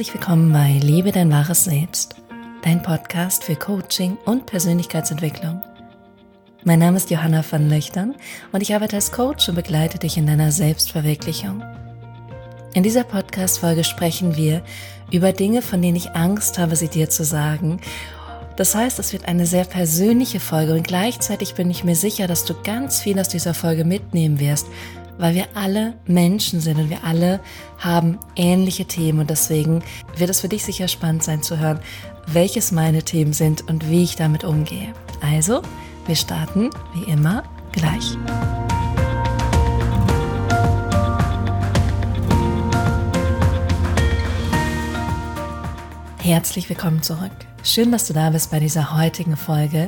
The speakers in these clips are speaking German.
Herzlich willkommen bei Lebe dein wahres Selbst, dein Podcast für Coaching und Persönlichkeitsentwicklung. Mein Name ist Johanna van Löchtern und ich arbeite als Coach und begleite dich in deiner Selbstverwirklichung. In dieser Podcast-Folge sprechen wir über Dinge, von denen ich Angst habe, sie dir zu sagen. Das heißt, es wird eine sehr persönliche Folge und gleichzeitig bin ich mir sicher, dass du ganz viel aus dieser Folge mitnehmen wirst, weil wir alle Menschen sind und wir alle haben ähnliche Themen und deswegen wird es für dich sicher spannend sein zu hören, welches meine Themen sind und wie ich damit umgehe. Also, wir starten wie immer gleich. Herzlich willkommen zurück. Schön, dass du da bist bei dieser heutigen Folge,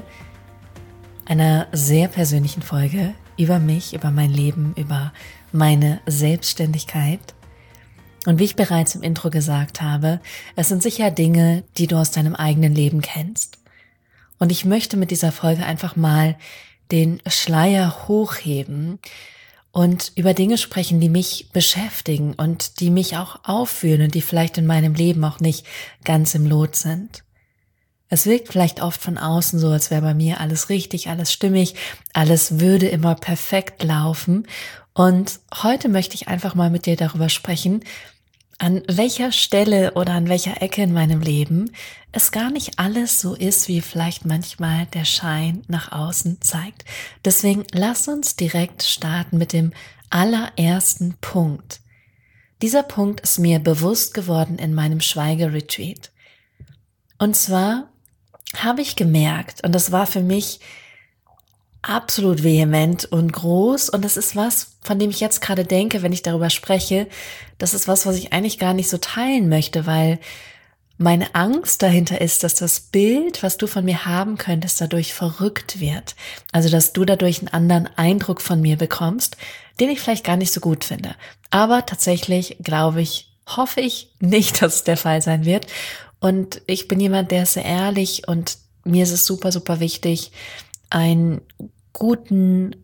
einer sehr persönlichen Folge über mich, über mein Leben, über meine Selbstständigkeit. Und wie ich bereits im Intro gesagt habe, es sind sicher Dinge, die du aus deinem eigenen Leben kennst. Und ich möchte mit dieser Folge einfach mal den Schleier hochheben und über Dinge sprechen, die mich beschäftigen und die mich auch auffühlen und die vielleicht in meinem Leben auch nicht ganz im Lot sind. Es wirkt vielleicht oft von außen so, als wäre bei mir alles richtig, alles stimmig, alles würde immer perfekt laufen. Und heute möchte ich einfach mal mit dir darüber sprechen, an welcher Stelle oder an welcher Ecke in meinem Leben es gar nicht alles so ist, wie vielleicht manchmal der Schein nach außen zeigt. Deswegen lass uns direkt starten mit dem allerersten Punkt. Dieser Punkt ist mir bewusst geworden in meinem Schweigeretreat. Und zwar habe ich gemerkt, und das war für mich absolut vehement und groß, und das ist was, von dem ich jetzt gerade denke, wenn ich darüber spreche, das ist was ich eigentlich gar nicht so teilen möchte, weil meine Angst dahinter ist, dass das Bild, was du von mir haben könntest, dadurch verrückt wird. Also, dass du dadurch einen anderen Eindruck von mir bekommst, den ich vielleicht gar nicht so gut finde. Aber tatsächlich hoffe ich nicht, dass es der Fall sein wird. Und ich bin jemand, der ist sehr ehrlich und mir ist es super, super wichtig, eine gute,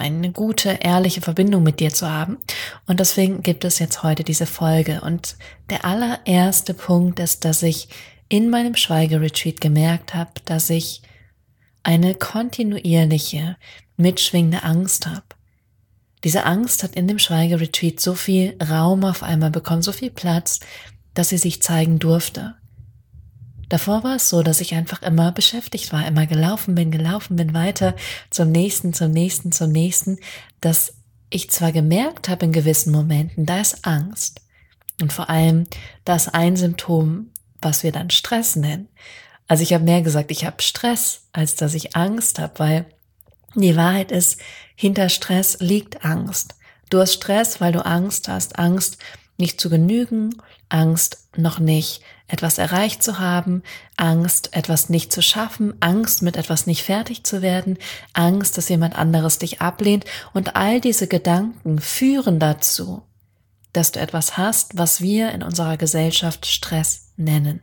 ehrliche Verbindung mit dir zu haben. Und deswegen gibt es jetzt heute diese Folge. Und der allererste Punkt ist, dass ich in meinem Schweigeretreat gemerkt habe, dass ich eine kontinuierliche, mitschwingende Angst habe. Diese Angst hat in dem Schweigeretreat so viel Raum auf einmal bekommen, so viel Platz, dass sie sich zeigen durfte. Davor war es so, dass ich einfach immer beschäftigt war, immer gelaufen bin weiter zum nächsten, dass ich zwar gemerkt habe in gewissen Momenten, da ist Angst. Und vor allem, da ist ein Symptom, was wir dann Stress nennen. Also ich habe mehr gesagt, ich habe Stress, als dass ich Angst habe, weil die Wahrheit ist, hinter Stress liegt Angst. Du hast Stress, weil du Angst hast, Angst nicht zu genügen, Angst noch nicht etwas erreicht zu haben, Angst etwas nicht zu schaffen, Angst mit etwas nicht fertig zu werden, Angst, dass jemand anderes dich ablehnt und all diese Gedanken führen dazu, dass du etwas hast, was wir in unserer Gesellschaft Stress nennen.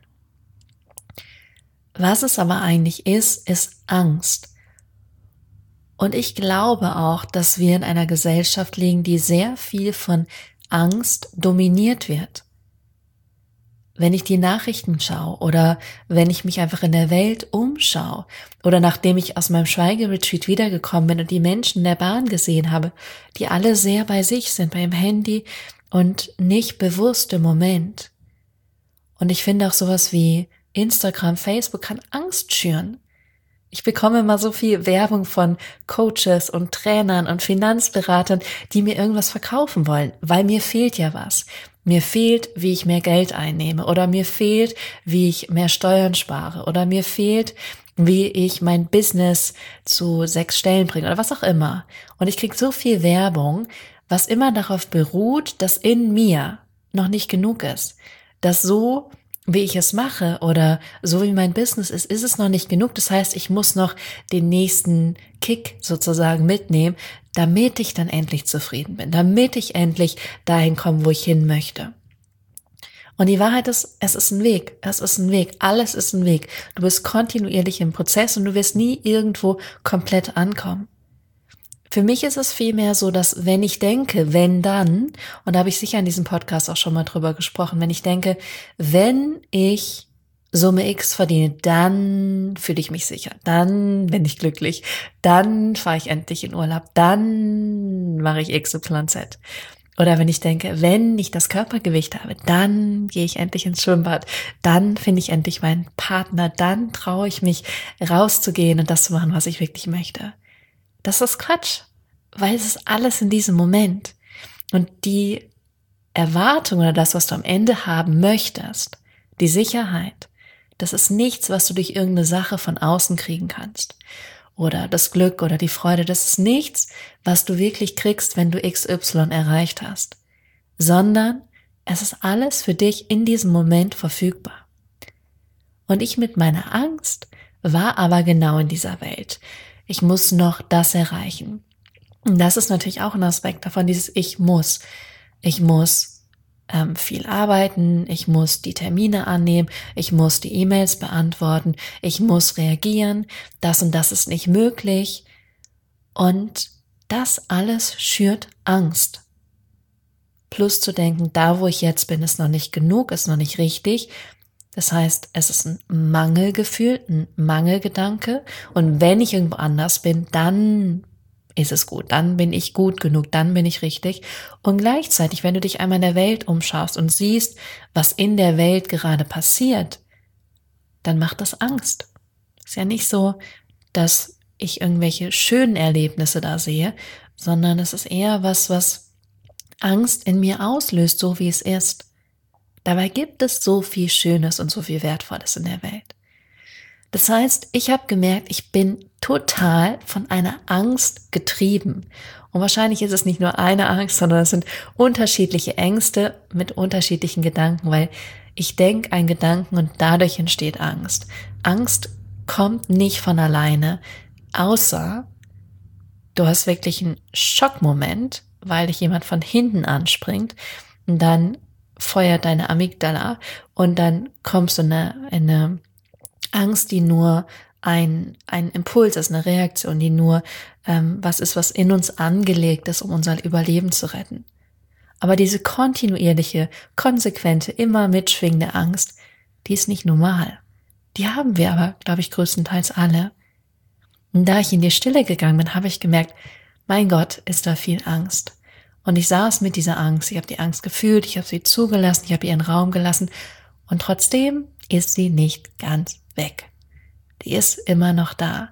Was es aber eigentlich ist Angst. Und ich glaube auch, dass wir in einer Gesellschaft leben, die sehr viel von Angst dominiert wird. Wenn ich die Nachrichten schaue oder wenn ich mich einfach in der Welt umschaue oder nachdem ich aus meinem Schweigeretreat wiedergekommen bin und die Menschen in der Bahn gesehen habe, die alle sehr bei sich sind, beim Handy und nicht bewusst im Moment. Und ich finde auch sowas wie Instagram, Facebook kann Angst schüren. Ich bekomme immer so viel Werbung von Coaches und Trainern und Finanzberatern, die mir irgendwas verkaufen wollen, weil mir fehlt ja was. Mir fehlt, wie ich mehr Geld einnehme oder mir fehlt, wie ich mehr Steuern spare oder mir fehlt, wie ich mein Business zu 6 Stellen bringe oder was auch immer. Und ich kriege so viel Werbung, was immer darauf beruht, dass in mir noch nicht genug ist. Dass so, wie ich es mache oder so wie mein Business ist es noch nicht genug. Das heißt, ich muss noch den nächsten Kick sozusagen mitnehmen, damit ich dann endlich zufrieden bin, damit ich endlich dahin komme, wo ich hin möchte. Und die Wahrheit ist, es ist ein Weg, alles ist ein Weg. Du bist kontinuierlich im Prozess und du wirst nie irgendwo komplett ankommen. Für mich ist es vielmehr so, dass wenn ich denke, wenn dann, und da habe ich sicher in diesem Podcast auch schon mal drüber gesprochen, wenn ich denke, wenn ich Summe X verdiene, dann fühle ich mich sicher, dann bin ich glücklich, dann fahre ich endlich in Urlaub, dann mache ich XYZ. Oder wenn ich denke, wenn ich das Körpergewicht habe, dann gehe ich endlich ins Schwimmbad, dann finde ich endlich meinen Partner, dann traue ich mich rauszugehen und das zu machen, was ich wirklich möchte. Das ist Quatsch, weil es ist alles in diesem Moment. Und die Erwartung oder das, was du am Ende haben möchtest, die Sicherheit, das ist nichts, was du durch irgendeine Sache von außen kriegen kannst. Oder das Glück oder die Freude, das ist nichts, was du wirklich kriegst, wenn du XY erreicht hast. Sondern es ist alles für dich in diesem Moment verfügbar. Und ich mit meiner Angst war aber genau in dieser Welt. Ich muss noch das erreichen. Und das ist natürlich auch ein Aspekt davon, dieses Ich muss. Ich muss viel arbeiten, ich muss die Termine annehmen, ich muss die E-Mails beantworten, ich muss reagieren, das und das ist nicht möglich. Und das alles schürt Angst. Plus zu denken, da wo ich jetzt bin, ist noch nicht genug, ist noch nicht richtig. Das heißt, es ist ein Mangelgefühl, ein Mangelgedanke. Und wenn ich irgendwo anders bin, dann ist es gut, dann bin ich gut genug, dann bin ich richtig. Und gleichzeitig, wenn du dich einmal in der Welt umschaust und siehst, was in der Welt gerade passiert, dann macht das Angst. Ist ja nicht so, dass ich irgendwelche schönen Erlebnisse da sehe, sondern es ist eher was Angst in mir auslöst, so wie es ist. Dabei gibt es so viel Schönes und so viel Wertvolles in der Welt. Das heißt, ich habe gemerkt, ich bin total von einer Angst getrieben. Und wahrscheinlich ist es nicht nur eine Angst, sondern es sind unterschiedliche Ängste mit unterschiedlichen Gedanken, weil ich denke einen Gedanken und dadurch entsteht Angst. Angst kommt nicht von alleine, außer du hast wirklich einen Schockmoment, weil dich jemand von hinten anspringt und dann feuert deine Amygdala und dann kommst du in eine Angst, die nur ein Impuls ist, eine Reaktion, die nur was ist, was in uns angelegt ist, um unser Überleben zu retten. Aber diese kontinuierliche, konsequente, immer mitschwingende Angst, die ist nicht normal. Die haben wir aber, glaube ich, größtenteils alle. Und da ich in die Stille gegangen bin, habe ich gemerkt, mein Gott, ist da viel Angst. Und ich saß mit dieser Angst, ich habe die Angst gefühlt, ich habe sie zugelassen, ich habe ihren Raum gelassen und trotzdem ist sie nicht ganz weg. Die ist immer noch da.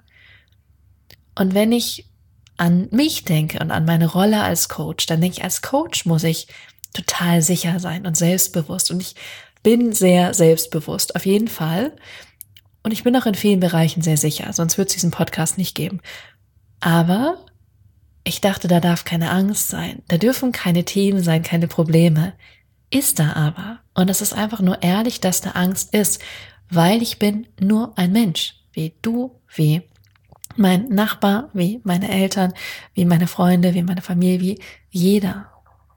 Und wenn ich an mich denke und an meine Rolle als Coach, dann denke ich, als Coach muss ich total sicher sein und selbstbewusst. Und ich bin sehr selbstbewusst, auf jeden Fall. Und ich bin auch in vielen Bereichen sehr sicher, sonst würde es diesen Podcast nicht geben. Aber ich dachte, da darf keine Angst sein. Da dürfen keine Themen sein, keine Probleme. Ist da aber. Und es ist einfach nur ehrlich, dass da Angst ist, weil ich bin nur ein Mensch, wie du, wie mein Nachbar, wie meine Eltern, wie meine Freunde, wie meine Familie, wie jeder.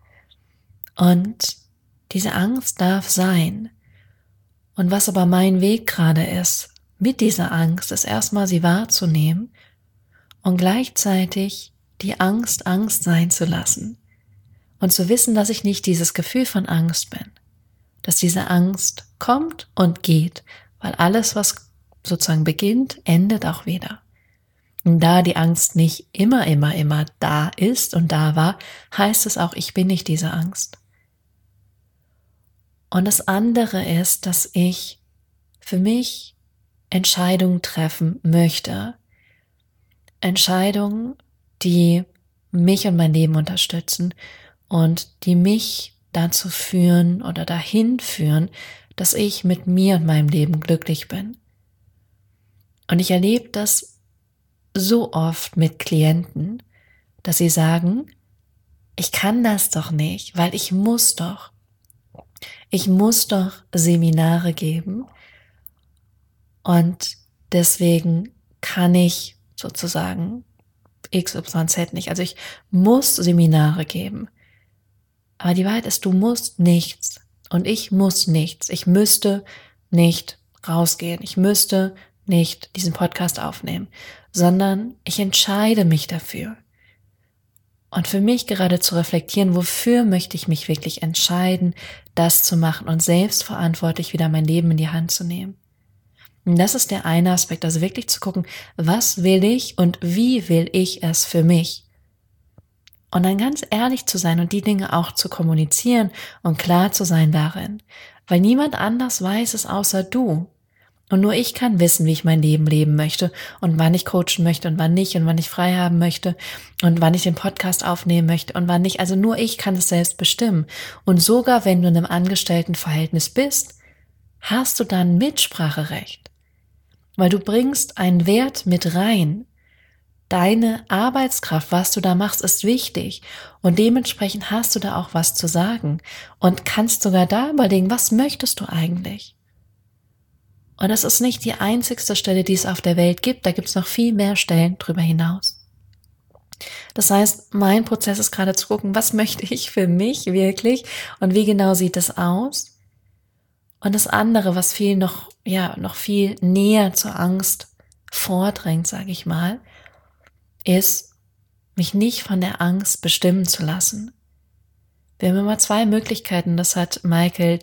Und diese Angst darf sein. Und was aber mein Weg gerade ist, mit dieser Angst, ist erstmal sie wahrzunehmen und gleichzeitig die Angst sein zu lassen. Und zu wissen, dass ich nicht dieses Gefühl von Angst bin. Dass diese Angst kommt und geht, weil alles, was sozusagen beginnt, endet auch wieder. Und da die Angst nicht immer da ist und da war, heißt es auch, ich bin nicht diese Angst. Und das andere ist, dass ich für mich Entscheidungen treffen möchte. Entscheidungen, die mich und mein Leben unterstützen und die mich dazu führen oder dahin führen, dass ich mit mir und meinem Leben glücklich bin. Und ich erlebe das so oft mit Klienten, dass sie sagen, ich kann das doch nicht, weil ich muss doch Seminare geben und deswegen kann ich sozusagen XYZ nicht. Also ich muss Seminare geben. Aber die Wahrheit ist, du musst nichts und ich muss nichts. Ich müsste nicht rausgehen. Ich müsste nicht diesen Podcast aufnehmen, sondern ich entscheide mich dafür. Und für mich gerade zu reflektieren, wofür möchte ich mich wirklich entscheiden, das zu machen und selbstverantwortlich wieder mein Leben in die Hand zu nehmen. Und das ist der eine Aspekt, also wirklich zu gucken, was will ich und wie will ich es für mich? Und dann ganz ehrlich zu sein und die Dinge auch zu kommunizieren und klar zu sein darin. Weil niemand anders weiß es außer du. Und nur ich kann wissen, wie ich mein Leben leben möchte und wann ich coachen möchte und wann nicht und wann ich frei haben möchte und wann ich den Podcast aufnehmen möchte und wann nicht. Also nur ich kann es selbst bestimmen. Und sogar wenn du in einem Angestelltenverhältnis bist, hast du dann Mitspracherecht. Weil du bringst einen Wert mit rein. Deine Arbeitskraft, was du da machst, ist wichtig und dementsprechend hast du da auch was zu sagen und kannst sogar da überlegen, was möchtest du eigentlich? Und das ist nicht die einzigste Stelle, die es auf der Welt gibt, da gibt es noch viel mehr Stellen drüber hinaus. Das heißt, mein Prozess ist gerade zu gucken, was möchte ich für mich wirklich und wie genau sieht es aus? Und das andere, was noch viel näher zur Angst vordrängt, sage ich mal, ist, mich nicht von der Angst bestimmen zu lassen. Wir haben immer zwei Möglichkeiten, das hat Michael,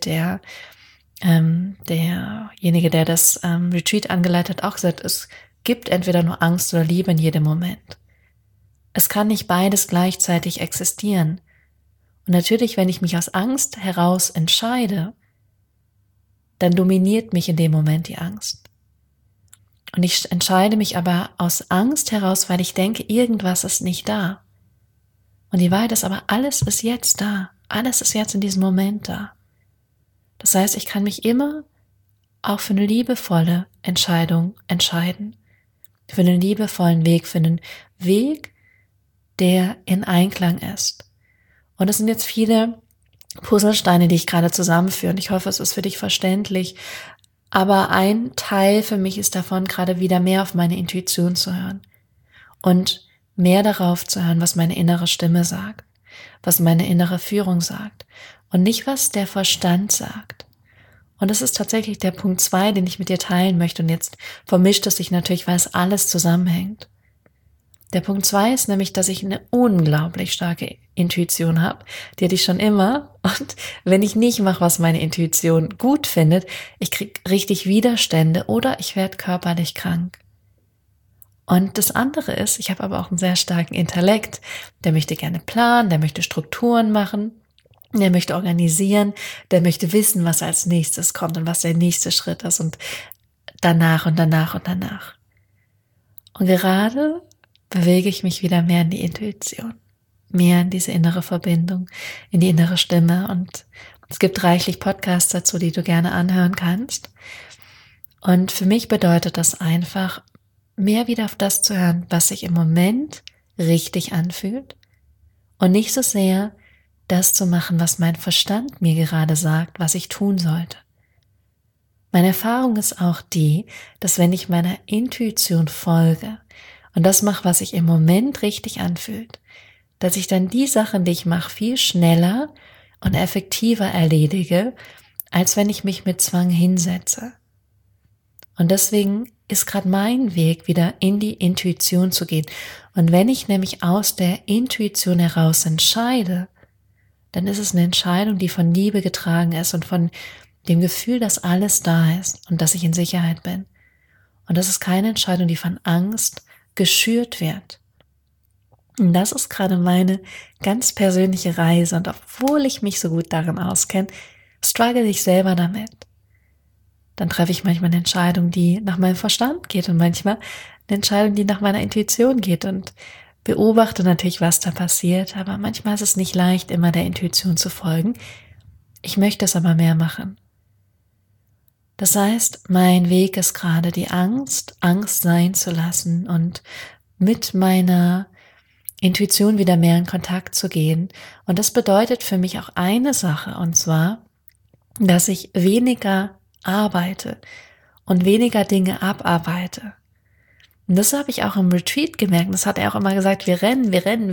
derjenige, der das Retreat angeleitet hat, auch gesagt, es gibt entweder nur Angst oder Liebe in jedem Moment. Es kann nicht beides gleichzeitig existieren. Und natürlich, wenn ich mich aus Angst heraus entscheide, dann dominiert mich in dem Moment die Angst. Und ich entscheide mich aber aus Angst heraus, weil ich denke, irgendwas ist nicht da. Und die Wahrheit ist aber, alles ist jetzt da. Alles ist jetzt in diesem Moment da. Das heißt, ich kann mich immer auch für eine liebevolle Entscheidung entscheiden. Für einen liebevollen Weg, für einen Weg, der in Einklang ist. Und es sind jetzt viele Puzzlesteine, die ich gerade zusammenführe. Und ich hoffe, es ist für dich verständlich. Aber ein Teil für mich ist davon, gerade wieder mehr auf meine Intuition zu hören und mehr darauf zu hören, was meine innere Stimme sagt, was meine innere Führung sagt und nicht, was der Verstand sagt. Und das ist tatsächlich der Punkt 2, den ich mit dir teilen möchte. Und jetzt vermischt es sich natürlich, weil es alles zusammenhängt. Der Punkt 2 ist nämlich, dass ich eine unglaublich starke Intuition habe. Die hatte ich schon immer. Und wenn ich nicht mache, was meine Intuition gut findet, ich kriege richtig Widerstände oder ich werde körperlich krank. Und das andere ist, ich habe aber auch einen sehr starken Intellekt. Der möchte gerne planen, der möchte Strukturen machen, der möchte organisieren, der möchte wissen, was als nächstes kommt und was der nächste Schritt ist und danach und danach und danach. Und gerade bewege ich mich wieder mehr in die Intuition, mehr in diese innere Verbindung, in die innere Stimme. Und es gibt reichlich Podcasts dazu, die du gerne anhören kannst. Und für mich bedeutet das einfach, mehr wieder auf das zu hören, was sich im Moment richtig anfühlt und nicht so sehr das zu machen, was mein Verstand mir gerade sagt, was ich tun sollte. Meine Erfahrung ist auch die, dass wenn ich meiner Intuition folge und das mache, was sich im Moment richtig anfühlt, dass ich dann die Sachen, die ich mache, viel schneller und effektiver erledige, als wenn ich mich mit Zwang hinsetze. Und deswegen ist gerade mein Weg, wieder in die Intuition zu gehen. Und wenn ich nämlich aus der Intuition heraus entscheide, dann ist es eine Entscheidung, die von Liebe getragen ist und von dem Gefühl, dass alles da ist und dass ich in Sicherheit bin. Und das ist keine Entscheidung, die von Angst geschürt wird. Und das ist gerade meine ganz persönliche Reise. Und obwohl ich mich so gut darin auskenne, struggle ich selber damit. Dann treffe ich manchmal eine Entscheidung, die nach meinem Verstand geht und manchmal eine Entscheidung, die nach meiner Intuition geht und beobachte natürlich, was da passiert. Aber manchmal ist es nicht leicht, immer der Intuition zu folgen. Ich möchte es aber mehr machen. Das heißt, mein Weg ist gerade die Angst sein zu lassen und mit meiner Intuition wieder mehr in Kontakt zu gehen. Und das bedeutet für mich auch eine Sache, und zwar, dass ich weniger arbeite und weniger Dinge abarbeite. Und das habe ich auch im Retreat gemerkt. Das hat er auch immer gesagt, wir rennen.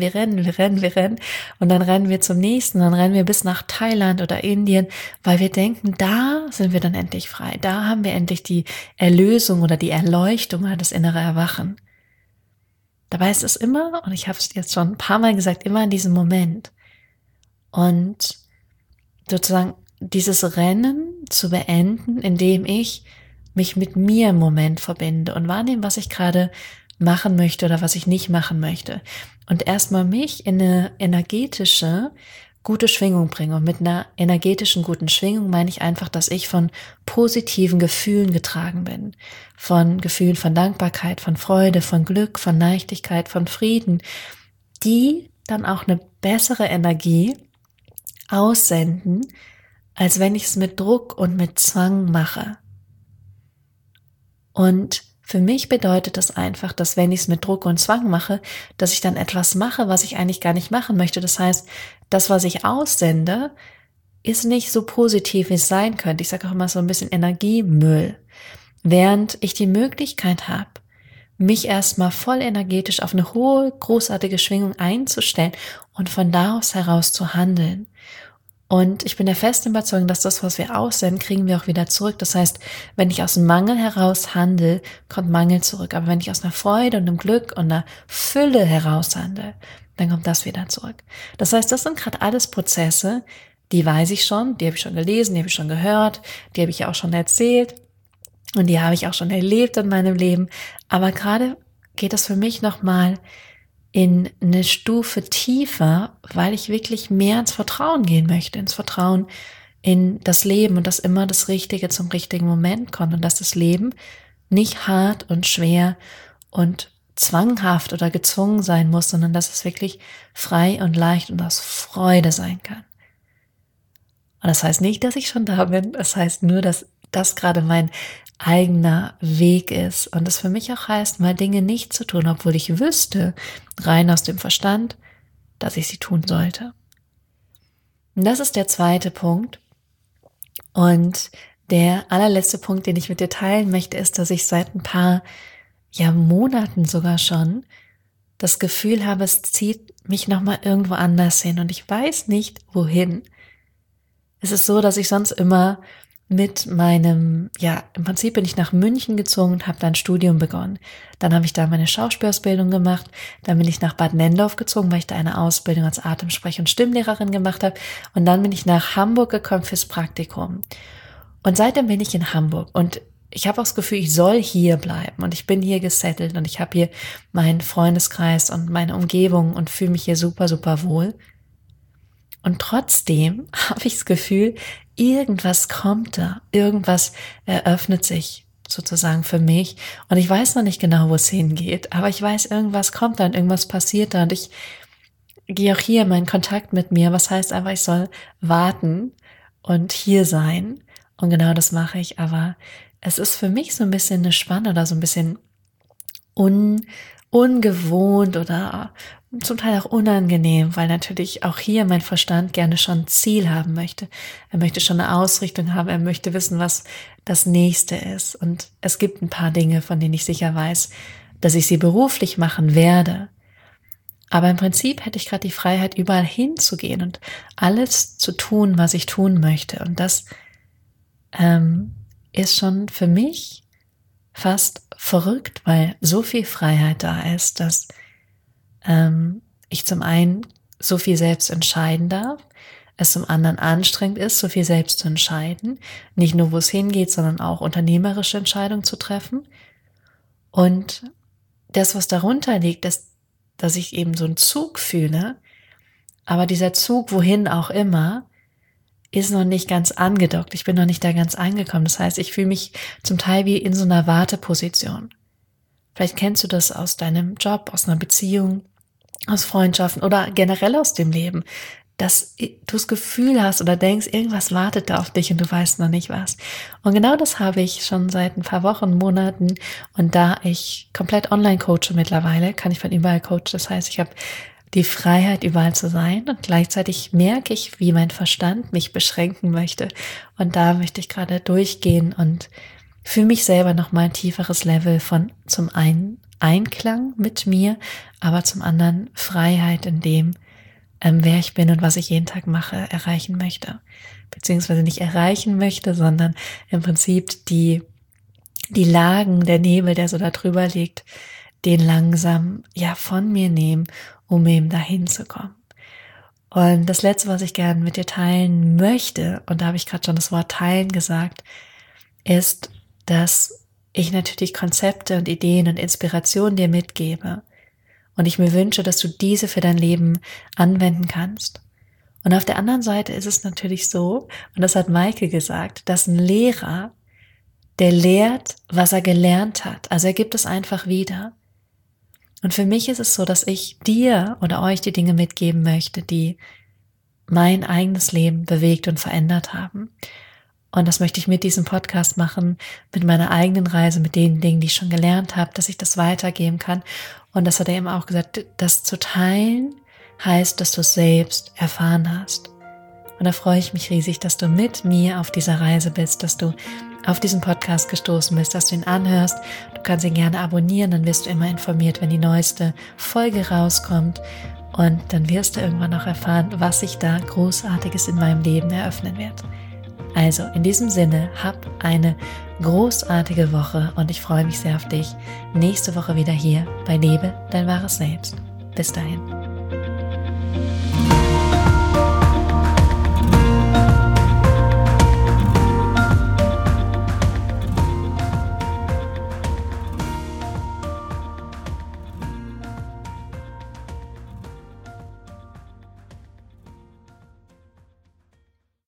Und dann rennen wir zum nächsten, dann rennen wir bis nach Thailand oder Indien, weil wir denken, da sind wir dann endlich frei. Da haben wir endlich die Erlösung oder die Erleuchtung oder das innere Erwachen. Dabei ist es immer, und ich habe es jetzt schon ein paar Mal gesagt, immer in diesem Moment. Und sozusagen dieses Rennen zu beenden, indem ich mich mit mir im Moment verbinde und wahrnehme, was ich gerade machen möchte oder was ich nicht machen möchte. Und erstmal mich in eine energetische, gute Schwingung bringe. Und mit einer energetischen, guten Schwingung meine ich einfach, dass ich von positiven Gefühlen getragen bin. Von Gefühlen von Dankbarkeit, von Freude, von Glück, von Leichtigkeit, von Frieden, die dann auch eine bessere Energie aussenden, als wenn ich es mit Druck und mit Zwang mache. Und für mich bedeutet das einfach, dass wenn ich es mit Druck und Zwang mache, dass ich dann etwas mache, was ich eigentlich gar nicht machen möchte. Das heißt, das, was ich aussende, ist nicht so positiv, wie es sein könnte. Ich sage auch immer so ein bisschen Energiemüll. Während ich die Möglichkeit habe, mich erstmal voll energetisch auf eine hohe, großartige Schwingung einzustellen und von da aus heraus zu handeln. Und ich bin der festen Überzeugung, dass das, was wir aussenden, kriegen wir auch wieder zurück. Das heißt, wenn ich aus dem Mangel heraus handle, kommt Mangel zurück. Aber wenn ich aus einer Freude und einem Glück und einer Fülle heraus handle, dann kommt das wieder zurück. Das heißt, das sind gerade alles Prozesse, die weiß ich schon, die habe ich schon gelesen, die habe ich schon gehört, die habe ich ja auch schon erzählt und die habe ich auch schon erlebt in meinem Leben. Aber gerade geht das für mich nochmal in eine Stufe tiefer, weil ich wirklich mehr ins Vertrauen gehen möchte, ins Vertrauen in das Leben und dass immer das Richtige zum richtigen Moment kommt und dass das Leben nicht hart und schwer und zwanghaft oder gezwungen sein muss, sondern dass es wirklich frei und leicht und aus Freude sein kann. Und das heißt nicht, dass ich schon da bin, das heißt nur, dass das gerade mein eigener Weg ist und es für mich auch heißt, mal Dinge nicht zu tun, obwohl ich wüsste, rein aus dem Verstand, dass ich sie tun sollte. Und das ist der zweite Punkt. Und der allerletzte Punkt, den ich mit dir teilen möchte, ist, dass ich seit ein paar Monaten sogar schon das Gefühl habe, es zieht mich nochmal irgendwo anders hin und ich weiß nicht, wohin. Es ist so, dass ich sonst immer mit meinem, im Prinzip bin ich nach München gezogen und habe da ein Studium begonnen. Dann habe ich da meine Schauspielausbildung gemacht. Dann bin ich nach Bad Nendorf gezogen, weil ich da eine Ausbildung als Atemsprech- und Stimmlehrerin gemacht habe. Und dann bin ich nach Hamburg gekommen fürs Praktikum. Und seitdem bin ich in Hamburg und ich habe auch das Gefühl, ich soll hier bleiben und ich bin hier gesettelt und ich habe hier meinen Freundeskreis und meine Umgebung und fühle mich hier super, super wohl. Und trotzdem habe ich das Gefühl, irgendwas kommt da, irgendwas eröffnet sich sozusagen für mich und ich weiß noch nicht genau, wo es hingeht, aber ich weiß, irgendwas kommt da und irgendwas passiert da und ich gehe auch hier in meinen Kontakt mit mir, was heißt einfach, ich soll warten und hier sein und genau das mache ich, aber es ist für mich so ein bisschen eine Spanne oder so ein bisschen ungewohnt oder zum Teil auch unangenehm, weil natürlich auch hier mein Verstand gerne schon ein Ziel haben möchte. Er möchte schon eine Ausrichtung haben, er möchte wissen, was das Nächste ist. Und es gibt ein paar Dinge, von denen ich sicher weiß, dass ich sie beruflich machen werde. Aber im Prinzip hätte ich gerade die Freiheit, überall hinzugehen und alles zu tun, was ich tun möchte. Und das ist schon für mich fast verrückt, weil so viel Freiheit da ist, dass ich zum einen so viel selbst entscheiden darf, es zum anderen anstrengend ist, so viel selbst zu entscheiden, nicht nur wo es hingeht, sondern auch unternehmerische Entscheidungen zu treffen. Und das, was darunter liegt, ist, dass ich eben so einen Zug fühle, aber dieser Zug, wohin auch immer, ist noch nicht ganz angedockt. Ich bin noch nicht da ganz angekommen. Das heißt, ich fühle mich zum Teil wie in so einer Warteposition. Vielleicht kennst du das aus deinem Job, aus einer Beziehung, aus Freundschaften oder generell aus dem Leben, dass du das Gefühl hast oder denkst, irgendwas wartet da auf dich und du weißt noch nicht was. Und genau das habe ich schon seit ein paar Wochen, Monaten und da ich komplett online coache mittlerweile, kann ich von überall coachen. Das heißt, ich habe die Freiheit, überall zu sein und gleichzeitig merke ich, wie mein Verstand mich beschränken möchte. Und da möchte ich gerade durchgehen und für mich selber nochmal ein tieferes Level von zum einen Einklang mit mir, aber zum anderen Freiheit in dem, wer ich bin und was ich jeden Tag mache, erreichen möchte. Beziehungsweise nicht erreichen möchte, sondern im Prinzip die Lagen, der Nebel, der so da drüber liegt, den langsam von mir nehmen, um eben dahin zu kommen. Und das Letzte, was ich gerne mit dir teilen möchte, und da habe ich gerade schon das Wort teilen gesagt, ist, dass ich natürlich Konzepte und Ideen und Inspirationen dir mitgebe und ich mir wünsche, dass du diese für dein Leben anwenden kannst. Und auf der anderen Seite ist es natürlich so, und das hat Maike gesagt, dass ein Lehrer, der lehrt, was er gelernt hat. Also er gibt es einfach wieder. Und für mich ist es so, dass ich dir oder euch die Dinge mitgeben möchte, die mein eigenes Leben bewegt und verändert haben. Und das möchte ich mit diesem Podcast machen, mit meiner eigenen Reise, mit den Dingen, die ich schon gelernt habe, dass ich das weitergeben kann. Und das hat er eben auch gesagt, das zu teilen heißt, dass du es selbst erfahren hast. Und da freue ich mich riesig, dass du mit mir auf dieser Reise bist, dass du auf diesen Podcast gestoßen bist, dass du ihn anhörst. Du kannst ihn gerne abonnieren, dann wirst du immer informiert, wenn die neueste Folge rauskommt. Und dann wirst du irgendwann auch erfahren, was sich da Großartiges in meinem Leben eröffnen wird. Also in diesem Sinne, hab eine großartige Woche und ich freue mich sehr auf dich. Nächste Woche wieder hier bei Lebe dein wahres Selbst. Bis dahin.